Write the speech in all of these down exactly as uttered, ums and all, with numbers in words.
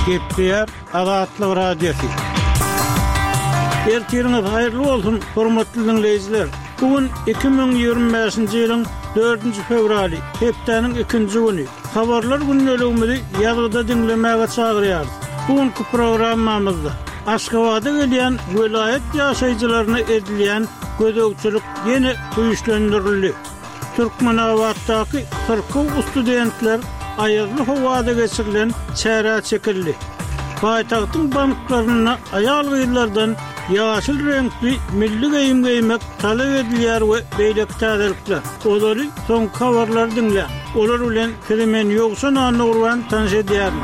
Gepler Azatlyk Radiosu. Ertiriniz hayırlı olsun, hormatly dinleyijiler. Bugün iki bin ýygrimi beşinji ýylyň dördünji fevraly, hepdeniň ikinji güni. Habarlar günnelegimizi ýazgyda dinlemäge çagyrýar. Bugünkü programmamyzda Aşgabatda gelýän vilayet ýaşaýjylaryna edilýän gözegçilik ýene güýçlendirildi. Türkmenawatdaky kırk studentler ayazlı havada geçirilen çäre çekildi. Paytagtyň banklaryna aýal gyýlardan ýaşyl renkli milli geýim geýmek talap edilýär we beýlek täzelikler. Olary soň habarlar dinle. Olar bilen Krimen ýoksa nany urwan tanış edýär.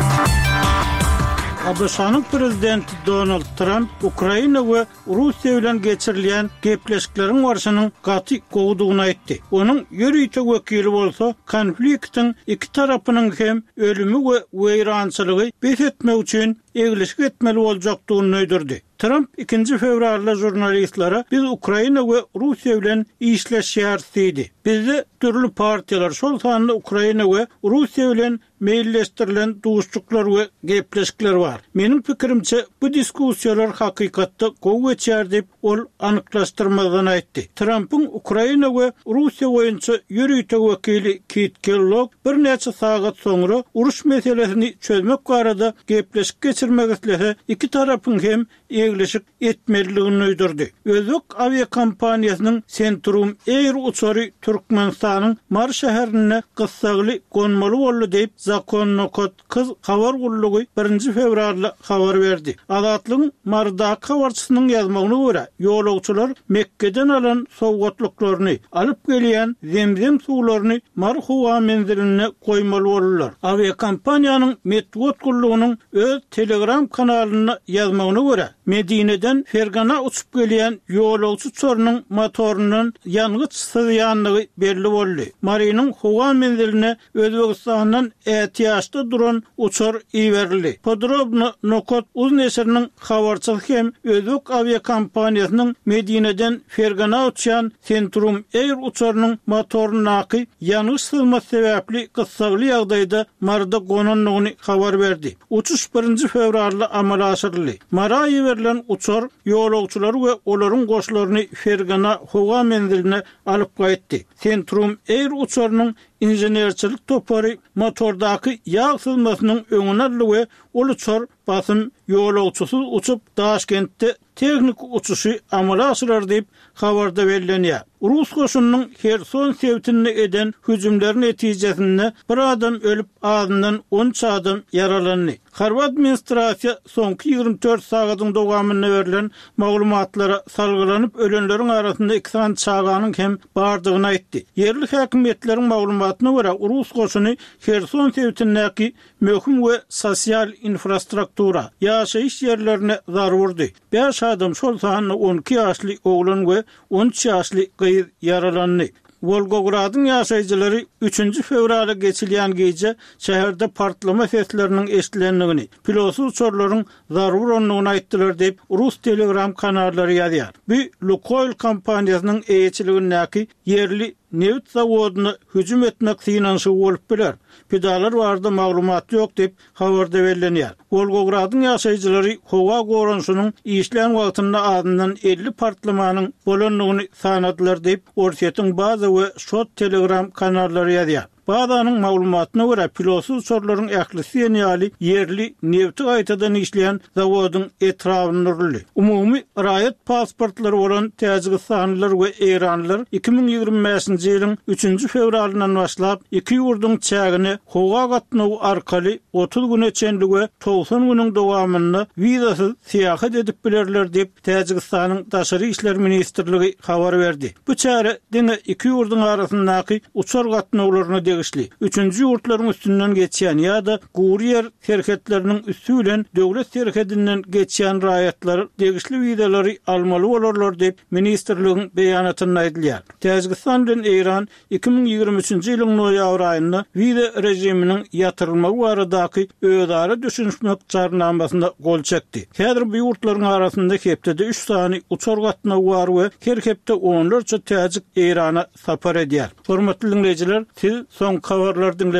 Abşanyň prezidenti Donald Trump Ukraina we Russiýa bilen geçirilýän gepleşikleriň barşynyň gaty gowdugyny aýtdy. Onuň ýürüýte wekili bolsa, konfliktiň iki tarapynyň hem ölümi we weýrançylygy bes etmek üçin egleşik etmeli boljakdygyny öýdürdi. Trump ikinji fevralda jurnalistlere biz Ukraina we Russiýa bilen işleşýär diýdi. Bizde türlü partiýalar şol sanly Ukraina we Russiýa bilen meýilleşdirilen duşçuklar we gepleşikler bar. Meniň pikirimçe bu diskussiýalar hakykatda gowy geçýär diýip ol anyklaşdyrmadan aýtdy. Trumpyň Ukraina we Russiýa boýunça ýürüýte wekili Keith Kellogg bir neçe sagat soňra uruş meselesini çözmek barada gepleşik geçirmek islese iki tarapyň hem egleşik etmeliligini öýdürdi. Özbek aviakompaniýasynyň Centrum Air uçary Türkmenistanyň Mar şäherine gyssagly gonmaly boldy diýip Zakonnokot kız habar gullugy birinji fevralda habar berdi. Azatlygyň Marda habarçysynyň ýazmagyna görä, ýolagçylar Mekkeden alan sowgatlyklaryny alyp gelýän zemzem suwlaryny Marhuwa menziline goýmaly boldylar. Aviakompaniýanyň Medwot gullugynyň öz Telegram kanalyna ýazmagyna görä, Medineden Fergana uçup gelýän ýolagçy uçarynyň motorundan ýangıç sızýanlygy belli boldy. Marynyň Huwa menziline Özbegistandan ätiýaşda duran uçar iýerildi. Podrobno Nokot uzun eseriniň habarçylygy hem Özbek aviakompaniýasynyň Medineden Fergana uçan Centrum Air uçarynyň motorunaky ýanyş sızması sebäpli gyssagly ýagdaýda Marda gonanlygyny habar berdi. Uçuş birinji fevralda amala aşyryldy. Mara ýeberilen uçar ýolagçylary we olaryň goşlaryny Fergana Huwa menziline alyp gaýtdy. Centrum Air uçarynyň injenerçilik topary motordaky ýağ sızmasynyň öňüne aldy we ol uçar basym ýolagçysy uçup Daşkentde teknik uçuşy amala aşyrar diýip habarda bellenýär. Rus goşunynyň Herson sewtini eden hüjümler netijesinde bir adam ölüp ağzından on adam yaralandy. Harward administrasiýa soňky ýygrimi dört sagatyň dowamyna berilen maglumatlara salgylanyp ölenleriň arasynda iki çaganyň hem bardygyny aýtdy. Yerli häkimetleriň maglumatyna görä Rus goşuny Herson sewtinäki möhüm we sosial infrastruktura ýaşaýyş ýerlerine zarar berdi. beş adam şol sahanyň on iki ýaşly oglan we on üç ýaşly gyýyr yaralandy. Volgogradyň ýaşaýjylary üçünji fevralda geçilýän gece şäherde partlama sesleriniň eşitilenligini, pilotsuz uçarlaryň zarar berýändigini aýtdylar diýip Rus Telegram kanallary ýazýar. Bu Lukoil kompaniýasynyň eýetçiligindäki yerli neft zawodyna hüjüm etmek synanşy bolup biler. Pedalar barda maglumat ýok diýip habarda bellenýär. Volgogradyň ýaşaýjylary howa goranşynyň işlän wagtynda adından elli partlamanyň bolanlygyny sanadylar diýip Orsiýetiň baza we şot Telegram kanallary ýazýar. Bazanyň maglumatyna görä pilotsuz uçarlaryň ählisi ýaly yerli nefti gaýtadan işleýän zawodyň etrawyny nurly. Umumy raýat pasportlary bolan Täjikistanlylar we Eýranlylar iki bin ýygrimi beşinji ýylyň üçünji fevralyndan başlap iki ýurdun çägini howa gatnawy arkaly otuz güne çenli we doksan güniň dowamynda wizasyz seýahat edip bilerler diýip Täjikistanyň Daşary işler ministrligi habar berdi. Bu çäre diňe iki ýurdun arasyndaky uçar gatnawlaryny degişli. Üçüncü ýurtlaryň üstünden geçýän ýa-da gurýer şerketleriniň üstü bilen döwlet şerketinden geçýän raýatlar degişli widelary almaly bolarlar diýip ministrligiň beýanatynda aýdylýar. Täjikistan bilen Eýran iki bin ýygrimi üçünji ýylyň noýabr aýynda wide rejiminiň ýatyrylmagy baradaky özara düşünmek çarnamasynda gol çekdi. Häzir bu ýurtlaryň arasynda hepde üç sany uçar gatnawy bar we herkepde onlarça täjik Eýrana sapar edýär. Hormatly dinleýijiler, siz son habarlardan